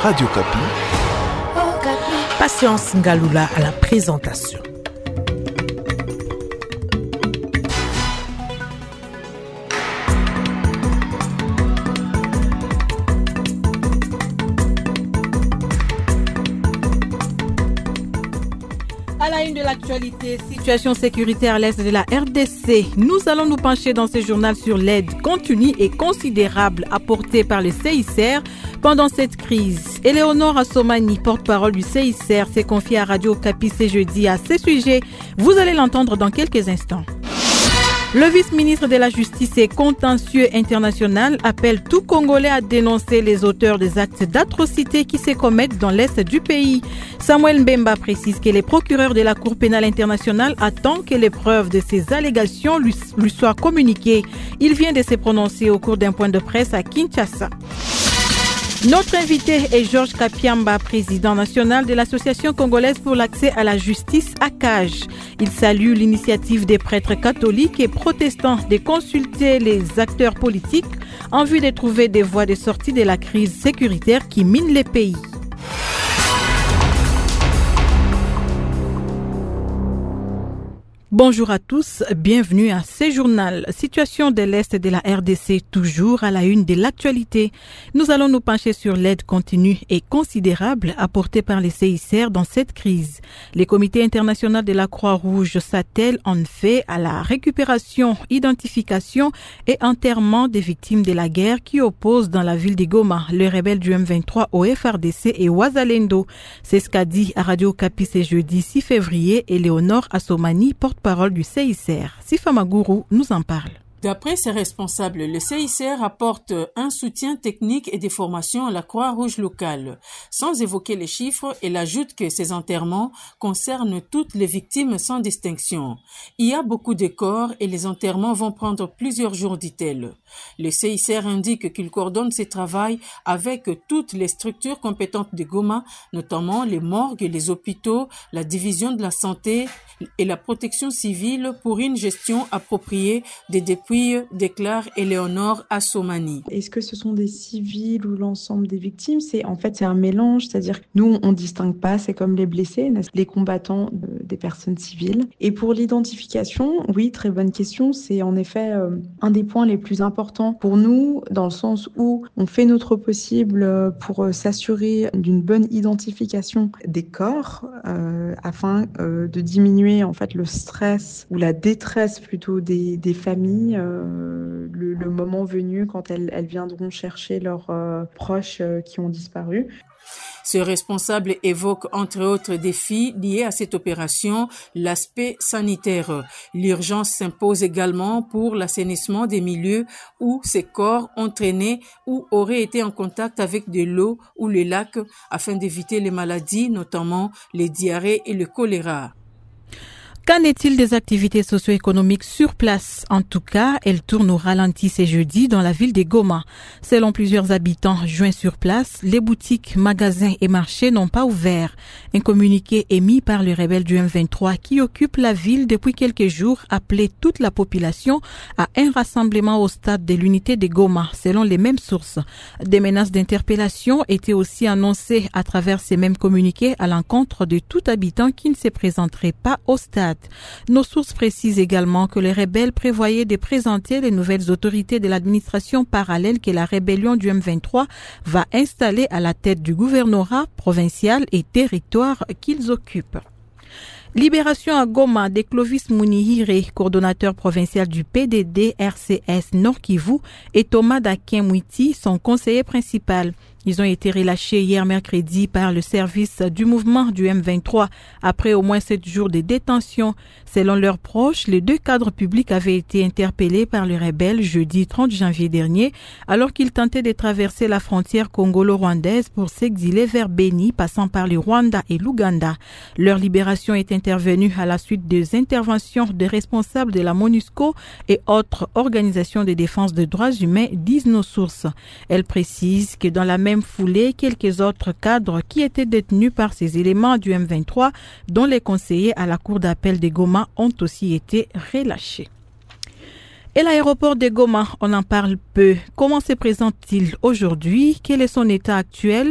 Radio Kapi. Patience Ngaloula à la présentation. À la une de l'actualité, situation sécuritaire à l'est de la RDC. Nous allons nous pencher dans ce journal sur l'aide continue et considérable apportée par le CICR pendant cette crise. Éléonore Asomani, porte-parole du CICR, s'est confiée à Radio Kapi ce jeudi à ce sujet. Vous allez l'entendre dans quelques instants. Le vice-ministre de la Justice et contentieux international appelle tout Congolais à dénoncer les auteurs des actes d'atrocité qui se commettent dans l'est du pays. Samuel Mbemba précise que les procureurs de la Cour pénale internationale attendent que les preuves de ces allégations lui soient communiquées. Il vient de se prononcer au cours d'un point de presse à Kinshasa. Notre invité est Georges Kapiamba, président national de l'Association congolaise pour l'accès à la justice ACAJ. Il salue l'initiative des prêtres catholiques et protestants de consulter les acteurs politiques en vue de trouver des voies de sortie de la crise sécuritaire qui mine les pays. Bonjour à tous, bienvenue à ce journal. Situation de l'Est de la RDC, toujours à la une de l'actualité. Nous allons nous pencher sur l'aide continue et considérable apportée par les CICR dans cette crise. Les comités internationaux de la Croix-Rouge s'attellent en fait à la récupération, identification et enterrement des victimes de la guerre qui opposent dans la ville de Goma les rebelles du M23 au FRDC et Ouazalendo. C'est ce qu'a dit à Radio Kapi ce jeudi 6 février Éléonore Asomani, porte-parole du CICR. Sifa Magourou nous en parle. D'après ses responsables, le CICR apporte un soutien technique et des formations à la Croix-Rouge locale. Sans évoquer les chiffres, elle ajoute que ces enterrements concernent toutes les victimes sans distinction. Il y a beaucoup de corps et les enterrements vont prendre plusieurs jours, dit-elle. Le CICR indique qu'il coordonne ses travaux avec toutes les structures compétentes de Goma, notamment les morgues, les hôpitaux, la division de la santé et la protection civile pour une gestion appropriée des dépouilles, déclare Éléonore Asomani. Est-ce que ce sont des civils ou l'ensemble des victimes? C'est un mélange, c'est-à-dire que nous, on distingue pas, c'est comme les blessés, les combattants des personnes civiles. Et pour l'identification, oui, très bonne question, c'est en effet un des points les plus importants pour nous, dans le sens où on fait notre possible pour s'assurer d'une bonne identification des corps, afin de diminuer en fait le stress ou la détresse plutôt des familles, le moment venu quand elles viendront chercher leurs proches qui ont disparu. Ce responsable évoque entre autres défis liés à cette opération l'aspect sanitaire. L'urgence s'impose également pour l'assainissement des milieux où ces corps ont traîné ou auraient été en contact avec de l'eau ou les lacs afin d'éviter les maladies, notamment les diarrhées et le choléra. Qu'en est-il des activités socio-économiques sur place? En tout cas, elles tournent au ralenti ce jeudi dans la ville de Goma. Selon plusieurs habitants joints sur place, les boutiques, magasins et marchés n'ont pas ouvert. Un communiqué émis par les rebelles du M23 qui occupent la ville depuis quelques jours appelait toute la population à un rassemblement au stade de l'unité de Goma, selon les mêmes sources. Des menaces d'interpellation étaient aussi annoncées à travers ces mêmes communiqués à l'encontre de tout habitant qui ne se présenterait pas au stade. Nos sources précisent également que les rebelles prévoyaient de présenter les nouvelles autorités de l'administration parallèle que la rébellion du M23 va installer à la tête du gouvernorat provincial et territoire qu'ils occupent. Libération à Goma de Clovis Mounihire, coordonnateur provincial du PDD RCS Nord Kivu, et Thomas Dakin-Mouiti, son conseiller principal. Ils ont été relâchés hier mercredi par le service du mouvement du M23 après au moins 7 jours de détention. Selon leurs proches, les 2 cadres publics avaient été interpellés par les rebelles jeudi 30 janvier dernier alors qu'ils tentaient de traverser la frontière congolo-rwandaise pour s'exiler vers Beni, passant par le Rwanda et l'Ouganda. Leur libération est intervenue à la suite des interventions des responsables de la MONUSCO et autres organisations de défense des droits humains, disent nos sources. Elles précisent que dans la même foulée, quelques autres cadres qui étaient détenus par ces éléments du M23, dont les conseillers à la cour d'appel de Goma, ont aussi été relâchés. Et l'aéroport de Goma, on en parle peu. Comment se présente-t-il aujourd'hui? Quel est son état actuel?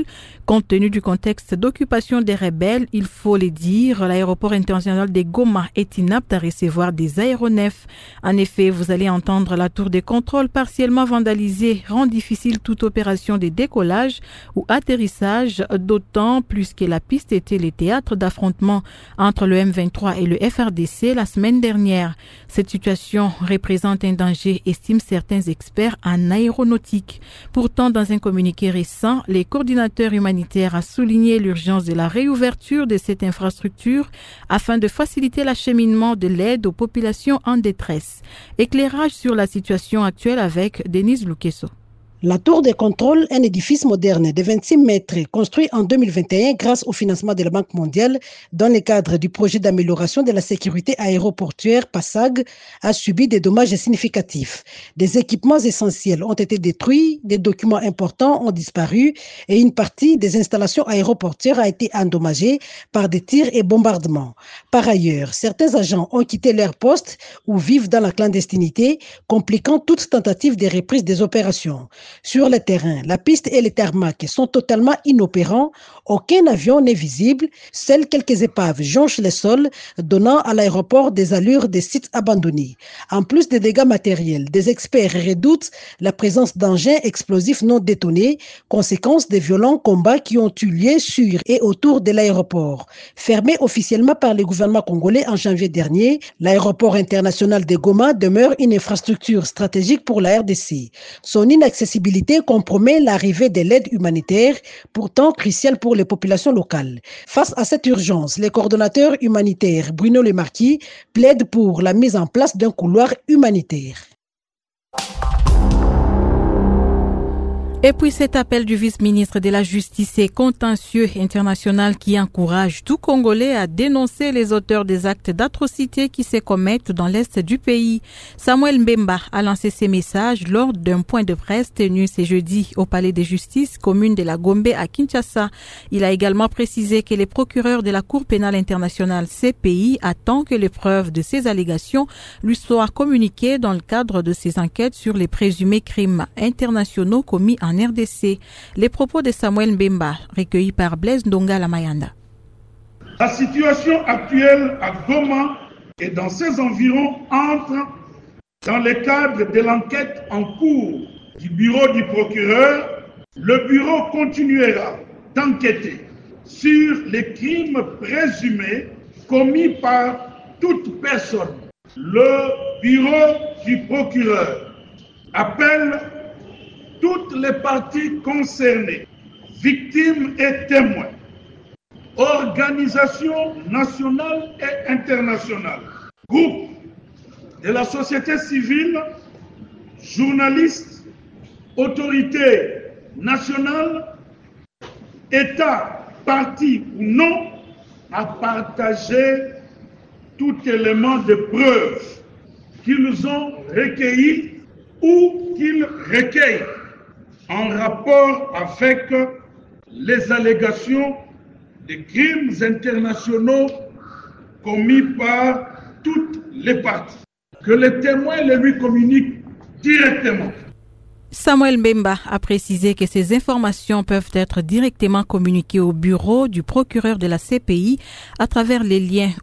Compte tenu du contexte d'occupation des rebelles, il faut le dire, l'aéroport international de Goma est inapte à recevoir des aéronefs. En effet, vous allez entendre la tour de contrôle partiellement vandalisée rend difficile toute opération de décollage ou atterrissage, d'autant plus que la piste était le théâtre d'affrontements entre le M23 et le FRDC la semaine dernière. Cette situation représente un danger, estiment certains experts en aéronautique. Pourtant, dans un communiqué récent, les coordinateurs humanitaires ont souligné l'urgence de la réouverture de cette infrastructure afin de faciliter l'acheminement de l'aide aux populations en détresse. Éclairage sur la situation actuelle avec Denise Lukeso. La tour de contrôle, un édifice moderne de 26 mètres construit en 2021 grâce au financement de la Banque mondiale dans le cadre du projet d'amélioration de la sécurité aéroportuaire PASAG, a subi des dommages significatifs. Des équipements essentiels ont été détruits, des documents importants ont disparu et une partie des installations aéroportuaires a été endommagée par des tirs et bombardements. Par ailleurs, certains agents ont quitté leur poste ou vivent dans la clandestinité, compliquant toute tentative de reprise des opérations. Sur le terrain, la piste et les tarmacs sont totalement inopérants, aucun avion n'est visible, seules quelques épaves jonchent le sol, donnant à l'aéroport des allures des sites abandonnés. En plus des dégâts matériels, des experts redoutent la présence d'engins explosifs non détonés, conséquence des violents combats qui ont eu lieu sur et autour de l'aéroport. Fermé officiellement par le gouvernement congolais en janvier dernier, l'aéroport international de Goma demeure une infrastructure stratégique pour la RDC. Son inaccessibilité compromet l'arrivée de l'aide humanitaire, pourtant cruciale pour les populations locales. Face à cette urgence, le coordonnateur humanitaire Bruno Lemarquis plaide pour la mise en place d'un couloir humanitaire. Et puis cet appel du vice-ministre de la Justice et contentieux international qui encourage tout Congolais à dénoncer les auteurs des actes d'atrocité qui se commettent dans l'est du pays. Samuel Mbemba a lancé ces messages lors d'un point de presse tenu ce jeudi au Palais de Justice, commune de la Gombe à Kinshasa. Il a également précisé que les procureurs de la Cour pénale internationale CPI attendent que les preuves de ces allégations lui soient communiquées dans le cadre de ses enquêtes sur les présumés crimes internationaux commis en RDC. Les propos de Samuel Mbemba, recueillis par Blaise Ndonga Lamayanda. La situation actuelle à Goma et dans ses environs entre dans le cadre de l'enquête en cours du bureau du procureur. Le bureau continuera d'enquêter sur les crimes présumés commis par toute personne. Le bureau du procureur appelle toutes les parties concernées, victimes et témoins, organisations nationales et internationales, groupes de la société civile, journalistes, autorités nationales, États, partis ou non, à partager tout élément de preuve qu'ils ont recueilli ou qu'ils recueillent en rapport avec les allégations de crimes internationaux commis par toutes les parties. Que les témoins les lui communiquent directement. Samuel Mbemba a précisé que ces informations peuvent être directement communiquées au bureau du procureur de la CPI à travers les liens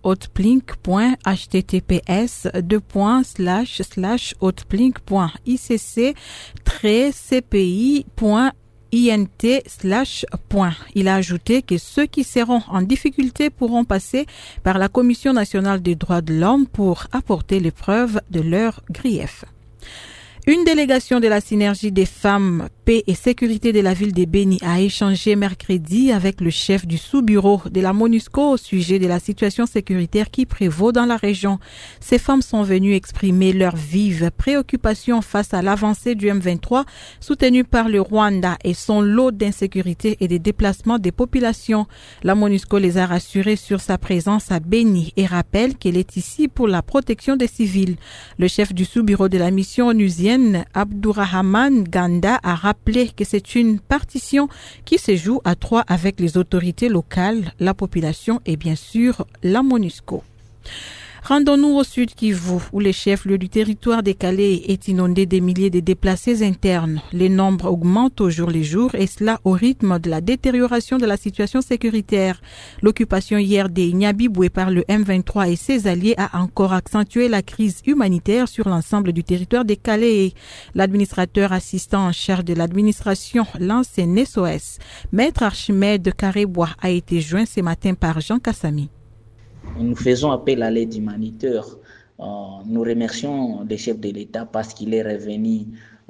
hotplink.https://outplink.icc-cpi.int/. Il a ajouté que ceux qui seront en difficulté pourront passer par la Commission nationale des droits de l'homme pour apporter les preuves de leurs griefs. Une délégation de la synergie des femmes, paix et sécurité de la ville de Béni a échangé mercredi avec le chef du sous-bureau de la MONUSCO au sujet de la situation sécuritaire qui prévaut dans la région. Ces femmes sont venues exprimer leur vive préoccupation face à l'avancée du M23 soutenue par le Rwanda et son lot d'insécurité et de déplacements des populations. La MONUSCO les a rassurés sur sa présence à Béni et rappelle qu'elle est ici pour la protection des civils. Le chef du sous-bureau de la mission onusienne, Abdourahman Ganda, a rappelé que c'est une partition qui se joue à trois avec les autorités locales, la population et bien sûr la MONUSCO. Rendons-nous au sud Kivu, où le chef-lieu du territoire des Calais est inondé des milliers de déplacés internes. Les nombres augmentent au jour le jour et cela au rythme de la détérioration de la situation sécuritaire. L'occupation hier des Nyabiboué par le M23 et ses alliés a encore accentué la crise humanitaire sur l'ensemble du territoire des Calais. L'administrateur assistant en charge de l'administration lance un SOS. Maître Archimède Karebois a été joint ce matin par Jean Kassami. Nous faisons appel à l'aide humanitaire. Nous remercions le chef de l'État parce qu'il est revenu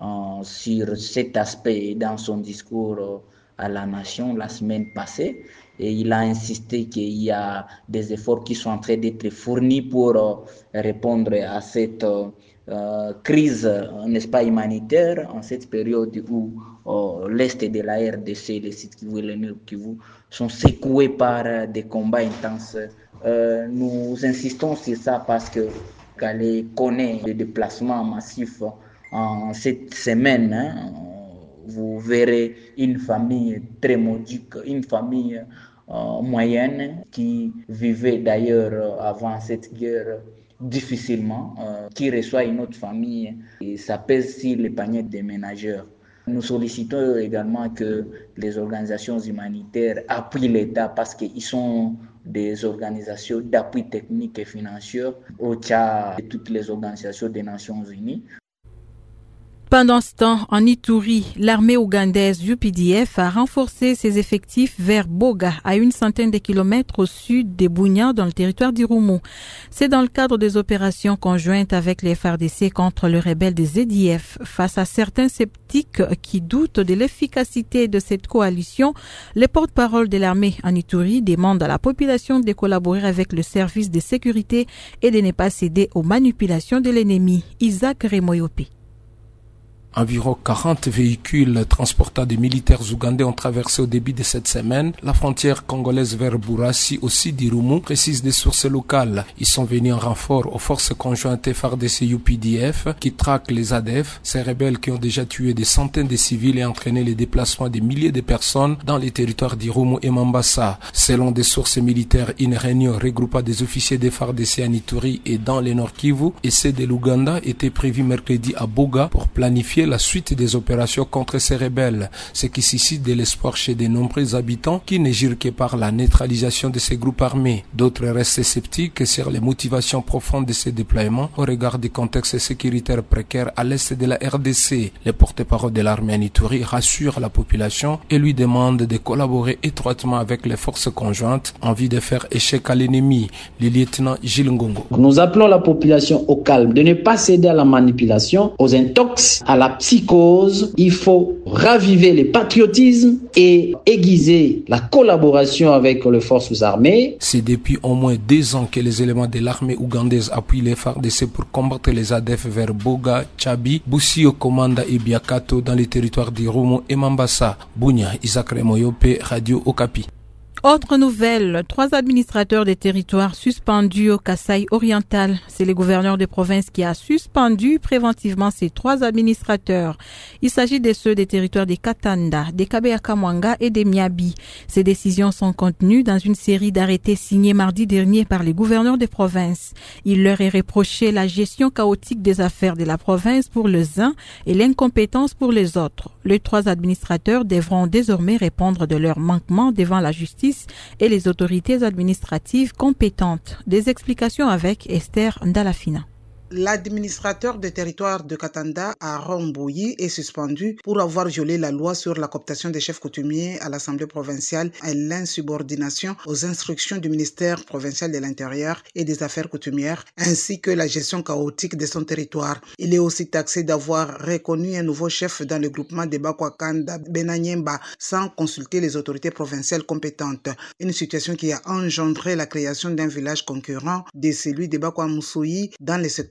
sur cet aspect dans son discours à la nation la semaine passée. Et il a insisté qu'il y a des efforts qui sont en train d'être fournis pour répondre à cette crise, n'est-ce pas, humanitaire, en cette période où l'Est de la RDC, les sites Kivu et le Nord Kivu sont secoués par des combats intenses. Nous insistons sur ça parce que Calais connaît des déplacements massifs en cette semaine. Vous verrez une famille très modique, une famille moyenne qui vivait d'ailleurs avant cette guerre difficilement, qui reçoit une autre famille et ça pèse sur les paniers des ménageurs. Nous sollicitons également que les organisations humanitaires appuient l'État parce qu'ils sont des organisations d'appui technique et financier au Tchad et toutes les organisations des Nations Unies. Pendant ce temps, en Ituri, l'armée ougandaise UPDF a renforcé ses effectifs vers Boga, à une centaine de kilomètres au sud de Bunia, dans le territoire d'Irumu. C'est dans le cadre des opérations conjointes avec les FARDC contre le rebelle des ZDF. Face à certains sceptiques qui doutent de l'efficacité de cette coalition, les porte-parole de l'armée en Ituri demandent à la population de collaborer avec le service de sécurité et de ne pas céder aux manipulations de l'ennemi. Isaac Remoyope. Environ 40 véhicules transportant des militaires ougandais ont traversé au début de cette semaine la frontière congolaise vers Bourassi, aussi d'Irumu, précisent des sources locales. Ils sont venus en renfort aux forces conjointes FARDC-UPDF qui traquent les ADF, ces rebelles qui ont déjà tué des centaines de civils et entraîné les déplacements de milliers de personnes dans les territoires d'Irumu et Mambasa. Selon des sources militaires, une réunion regroupant des officiers des FARDC en Ituri et dans les Nord Kivu et ceux de l'Ouganda était prévue mercredi à Boga pour planifier la suite des opérations contre ces rebelles, ce qui suscite de l'espoir chez de nombreux habitants qui ne jurent que par la neutralisation de ces groupes armés. D'autres restent sceptiques sur les motivations profondes de ces déploiements au regard du contexte sécuritaire précaire à l'est de la RDC. Le porte-parole de l'armée en Ituri rassure la population et lui demande de collaborer étroitement avec les forces conjointes en vue de faire échec à l'ennemi. Le lieutenant Gilles Ngongo. Nous appelons la population au calme, de ne pas céder à la manipulation, aux intox, à la psychose. Il faut raviver le patriotisme et aiguiser la collaboration avec les forces armées. C'est depuis au moins 2 ans que les éléments de l'armée ougandaise appuient les FARDC pour combattre les ADF vers Boga, Tchabi, Bussio, Komanda et Biakato dans les territoires d'Irumu et Mambasa. Bunia, Isaac Remoyope, Radio Okapi. Autre nouvelle, 3 administrateurs des territoires suspendus au Kasaï oriental. C'est le gouverneur de province qui a suspendu préventivement ces 3 administrateurs. Il s'agit de ceux des territoires des Katanda, des Kabeyakamwanga et des Miabi. Ces décisions sont contenues dans une série d'arrêtés signés mardi dernier par les gouverneurs des provinces. Il leur est reproché la gestion chaotique des affaires de la province pour les uns et l'incompétence pour les autres. Les 3 administrateurs devront désormais répondre de leurs manquements devant la justice et les autorités administratives compétentes. Des explications avec Esther Ndalafina. L'administrateur des territoires de Katanda, Aaron Bouyi, est suspendu pour avoir violé la loi sur la cooptation des chefs coutumiers à l'Assemblée provinciale et l'insubordination aux instructions du ministère provincial de l'Intérieur et des Affaires coutumières, ainsi que la gestion chaotique de son territoire. Il est aussi taxé d'avoir reconnu un nouveau chef dans le groupement de Bakwakanda Benanyemba sans consulter les autorités provinciales compétentes. Une situation qui a engendré la création d'un village concurrent de celui de Bakwamoussoui dans le secteur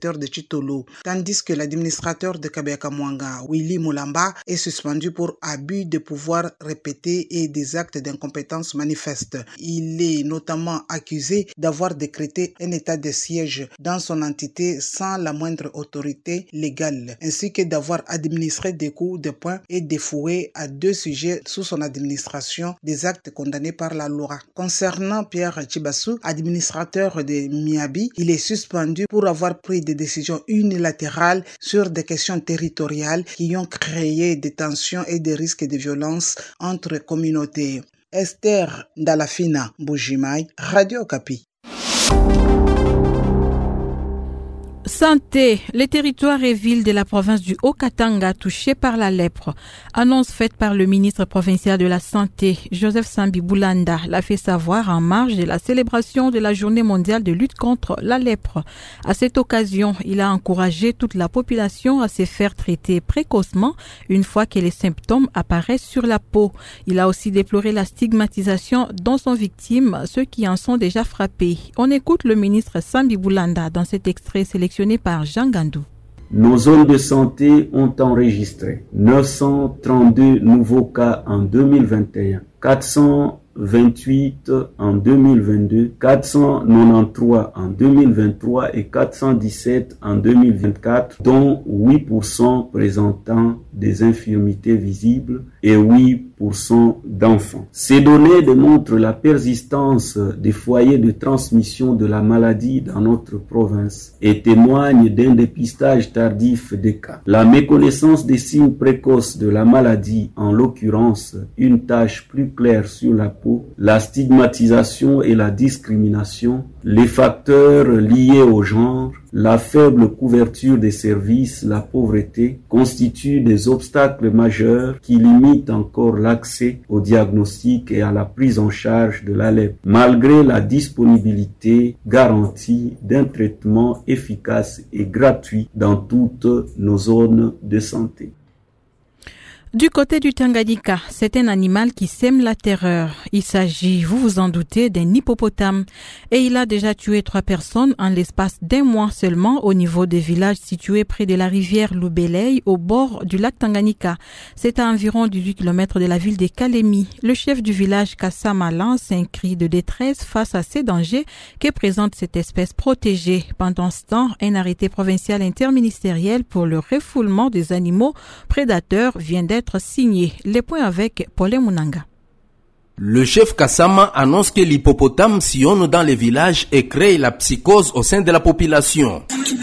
secteur de Chitolo, tandis que l'administrateur de Kabeyakamwanga, Willy Mulamba, est suspendu pour abus de pouvoir répété et des actes d'incompétence manifestes. Il est notamment accusé d'avoir décrété un état de siège dans son entité sans la moindre autorité légale, ainsi que d'avoir administré des coups de poing et des fouets à 2 sujets sous son administration, des actes condamnés par la loi. Concernant Pierre Chibassou, administrateur de Miabi, il est suspendu pour avoir pris des décisions unilatérales sur des questions territoriales qui ont créé des tensions et des risques de violence entre communautés. Esther Ndalafina Boujimai, Radio Okapi. Santé, les territoires et villes de la province du Haut-Katanga touchés par la lèpre. Annonce faite par le ministre provincial de la Santé, Joseph Sambi Boulanda, l'a fait savoir en marge de la célébration de la Journée mondiale de lutte contre la lèpre. À cette occasion, il a encouragé toute la population à se faire traiter précocement une fois que les symptômes apparaissent sur la peau. Il a aussi déploré la stigmatisation dont sont victimes ceux qui en sont déjà frappés. On écoute le ministre Sambi Boulanda dans cet extrait sélectionné par Jean Gandou. Nos zones de santé ont enregistré 932 nouveaux cas en 2021, 428 en 2022, 493 en 2023 et 417 en 2024, dont 8% présentant des infirmités visibles et 8% d'enfants. Ces données démontrent la persistance des foyers de transmission de la maladie dans notre province et témoignent d'un dépistage tardif des cas. La méconnaissance des signes précoces de la maladie, en l'occurrence une tache plus claire sur la peau, la stigmatisation et la discrimination, les facteurs liés au genre, la faible couverture des services, la pauvreté, constituent des obstacles majeurs qui limitent encore l'accès au diagnostic et à la prise en charge de la lèpre, malgré la disponibilité garantie d'un traitement efficace et gratuit dans toutes nos zones de santé. Du côté du Tanganyika, c'est un animal qui sème la terreur. Il s'agit, vous vous en doutez, d'un hippopotame. Et il a déjà tué 3 personnes en l'espace d'1 mois seulement au niveau des villages situés près de la rivière Lubelei au bord du lac Tanganyika. C'est à environ 18 km de la ville de Kalemi. Le chef du village Kassama lance un cri de détresse face à ces dangers que présente cette espèce protégée. Pendant ce temps, un arrêté provincial interministériel pour le refoulement des animaux prédateurs vient d'être signé. Les points avec Paulin Munanga. Le chef Kassama annonce que l'hippopotame sillonne dans les villages et crée la psychose au sein de la population.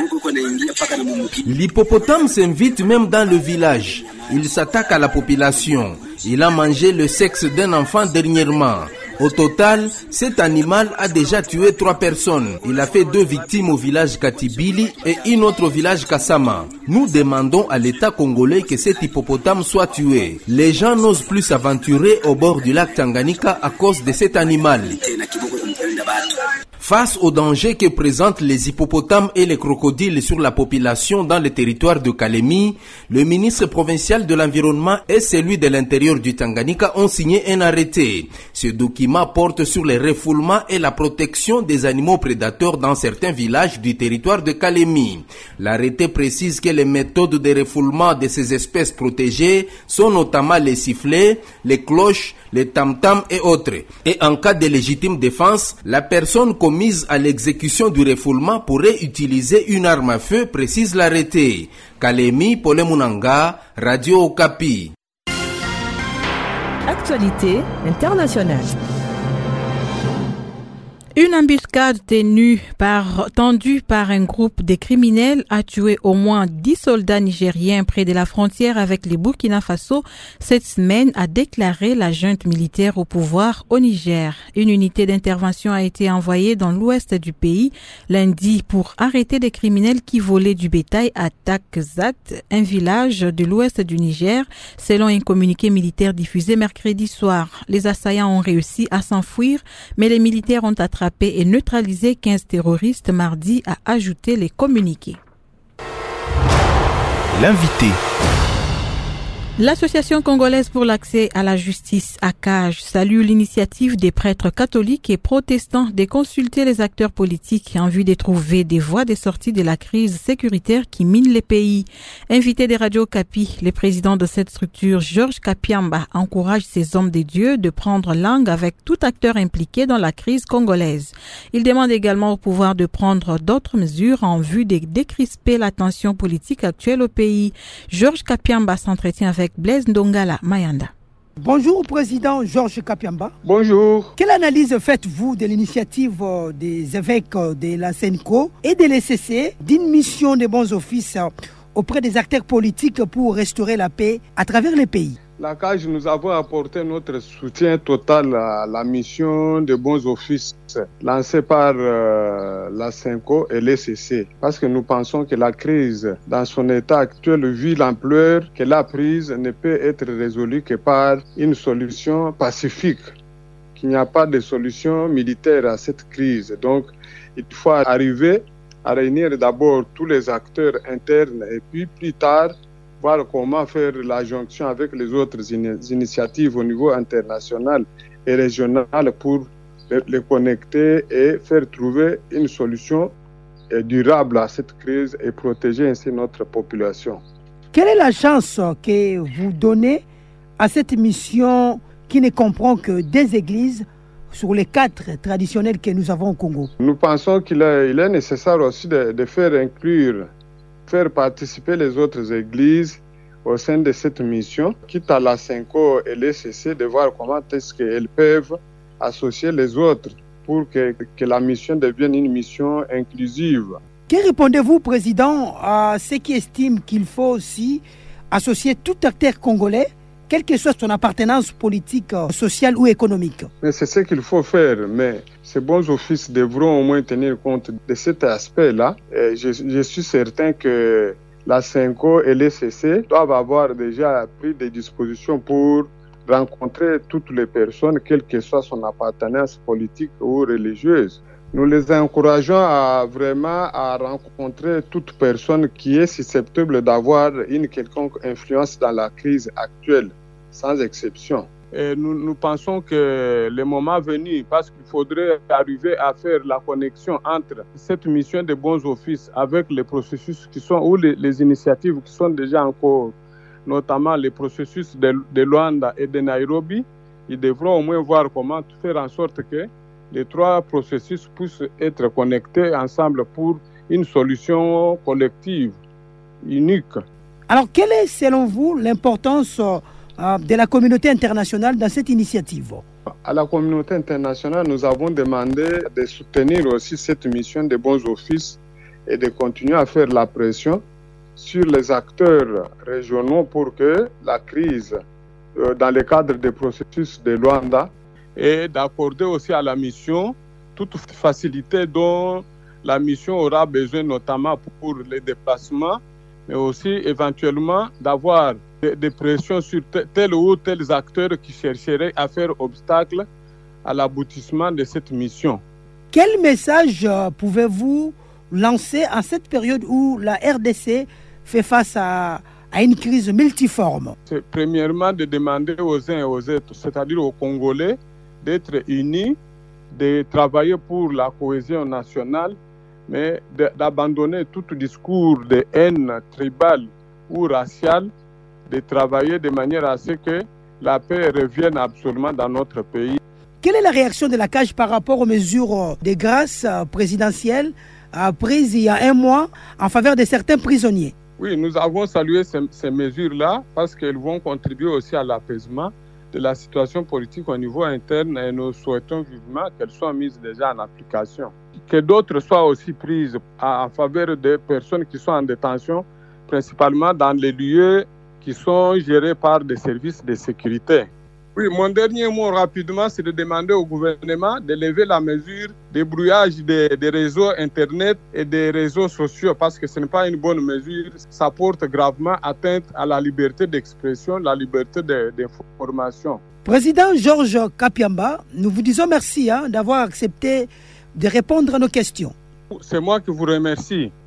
L'hippopotame s'invite même dans le village. Il s'attaque à la population. Il a mangé le sexe d'un enfant dernièrement. Au total, cet animal a déjà tué 3 personnes. Il a fait 2 victimes au village Katibili et une autre au village Kassama. Nous demandons à l'État congolais que cet hippopotame soit tué. Les gens n'osent plus s'aventurer au bord du lac Tanganyika à cause de cet animal. Face aux dangers que présentent les hippopotames et les crocodiles sur la population dans le territoire de Kalemi, le ministre provincial de l'Environnement et celui de l'Intérieur du Tanganyika ont signé un arrêté. Ce document porte sur les refoulements et la protection des animaux prédateurs dans certains villages du territoire de Kalemi. L'arrêté précise que les méthodes de refoulement de ces espèces protégées sont notamment les sifflets, les cloches, les tam-tams et autres. Et en cas de légitime défense, la personne commise à l'exécution du refoulement pourrait utiliser une arme à feu, précise l'arrêté. Kalemi, Paulin Munanga, Radio Okapi. Actualité internationale. Une embuscade tendue par un groupe de criminels a tué au moins 10 soldats nigériens près de la frontière avec le Burkina Faso cette semaine, a déclaré la junte militaire au pouvoir au Niger. Une unité d'intervention a été envoyée dans l'ouest du pays lundi pour arrêter des criminels qui volaient du bétail à Takzat, un village de l'ouest du Niger, selon un communiqué militaire diffusé mercredi soir. Les assaillants ont réussi à s'enfuir, mais les militaires ont attrapé et neutralisé 15 terroristes mardi, a ajouté les communiqués. L'invité. L'Association congolaise pour l'accès à la justice, ACAJ, salue l'initiative des prêtres catholiques et protestants de consulter les acteurs politiques en vue de trouver des voies de sortie de la crise sécuritaire qui mine les pays. Invité des radios Capi, le président de cette structure, Georges Kapiamba, encourage ces hommes de Dieu de prendre langue avec tout acteur impliqué dans la crise congolaise. Il demande également au pouvoir de prendre d'autres mesures en vue de décrisper la tension politique actuelle au pays. Georges Kapiamba s'entretient avec Blaise Ndongala Mayanda. Bonjour Président Georges Kapiamba. Bonjour. Quelle analyse faites-vous de l'initiative des évêques de la SENCO et de l'ECC d'une mission de bons offices auprès des acteurs politiques pour restaurer la paix à travers les pays? La CAJ, nous avons apporté notre soutien total à la mission de bons offices lancée par la SENCO et l'ECC, parce que nous pensons que la crise, dans son état actuel, vu l'ampleur qu'elle a prise, ne peut être résolue que par une solution pacifique, qu'il n'y a pas de solution militaire à cette crise. Donc, il faut arriver à réunir d'abord tous les acteurs internes et puis plus tard, voir comment faire la jonction avec les autres initiatives au niveau international et régional pour les connecter et faire trouver une solution durable à cette crise et protéger ainsi notre population. Quelle est la chance que vous donnez à cette mission qui ne comprend que des églises sur les 4 traditionnelles que nous avons au Congo? Nous pensons qu'il est nécessaire aussi de faire participer les autres églises au sein de cette mission, quitte à la SENCO et l'ECC, de voir comment est-ce qu'elles peuvent associer les autres pour que la mission devienne une mission inclusive. Que répondez-vous, Président, à ceux qui estiment qu'il faut aussi associer tout acteur congolais, quelle que soit son appartenance politique, sociale ou économique? Mais c'est ce qu'il faut faire, mais ces bons offices devront au moins tenir compte de cet aspect-là. Et je suis certain que la SENCO et l'ECC doivent avoir déjà pris des dispositions pour rencontrer toutes les personnes, quelle que soit son appartenance politique ou religieuse. Nous les encourageons à rencontrer toute personne qui est susceptible d'avoir une quelconque influence dans la crise actuelle, sans exception. Et nous pensons que le moment venu, parce qu'il faudrait arriver à faire la connexion entre cette mission de bons offices avec les processus qui sont, ou les initiatives qui sont déjà en cours, notamment les processus de Luanda et de Nairobi, ils devront au moins voir comment faire en sorte que les 3 processus puissent être connectés ensemble pour une solution collective, unique. Alors, quelle est, selon vous, l'importance de la communauté internationale dans cette initiative? À la communauté internationale, nous avons demandé de soutenir aussi cette mission de bons offices et de continuer à faire la pression sur les acteurs régionaux pour que la crise, dans le cadre des processus de Luanda, et d'accorder aussi à la mission toute facilité dont la mission aura besoin, notamment pour les déplacements, mais aussi éventuellement d'avoir des pressions sur tel ou tels acteurs qui chercheraient à faire obstacle à l'aboutissement de cette mission. Quel message pouvez-vous lancer en cette période où la RDC fait face à une crise multiforme? C'est premièrement de demander aux uns et aux autres, c'est-à-dire aux Congolais, d'être unis, de travailler pour la cohésion nationale, mais d'abandonner tout discours de haine tribale ou raciale, de travailler de manière à ce que la paix revienne absolument dans notre pays. Quelle est la réaction de la CAJ par rapport aux mesures de grâce présidentielles prises il y a un mois en faveur de certains prisonniers? Oui, nous avons salué ces mesures-là parce qu'elles vont contribuer aussi à l'apaisement de la situation politique au niveau interne et nous souhaitons vivement qu'elles soient mises déjà en application. Que d'autres soient aussi prises en faveur des personnes qui sont en détention, principalement dans les lieux qui sont gérés par des services de sécurité. Oui, mon dernier mot rapidement, c'est de demander au gouvernement de lever la mesure de brouillage des réseaux Internet et des réseaux sociaux parce que ce n'est pas une bonne mesure. Ça porte gravement atteinte à la liberté d'expression, la liberté d'information. Président Georges Kapiamba, nous vous disons merci d'avoir accepté de répondre à nos questions. C'est moi qui vous remercie.